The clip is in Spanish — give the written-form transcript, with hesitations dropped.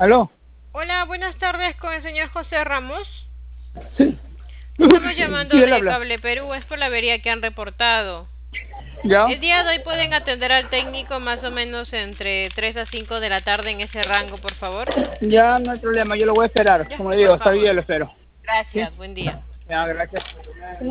¿Aló? Hola, buenas tardes con el señor José Ramos. Sí. Estamos llamando Sí, él de habla. Cable Perú, es por la avería que han reportado. ¿Ya? El día de hoy pueden atender al técnico más o menos entre 3 a 5 de la tarde en ese rango, por favor. Ya no hay problema, yo lo voy a esperar. Ya, Como le por digo, está bien, favor. lo espero. ¿Sí? Gracias, buen día. Ya, gracias.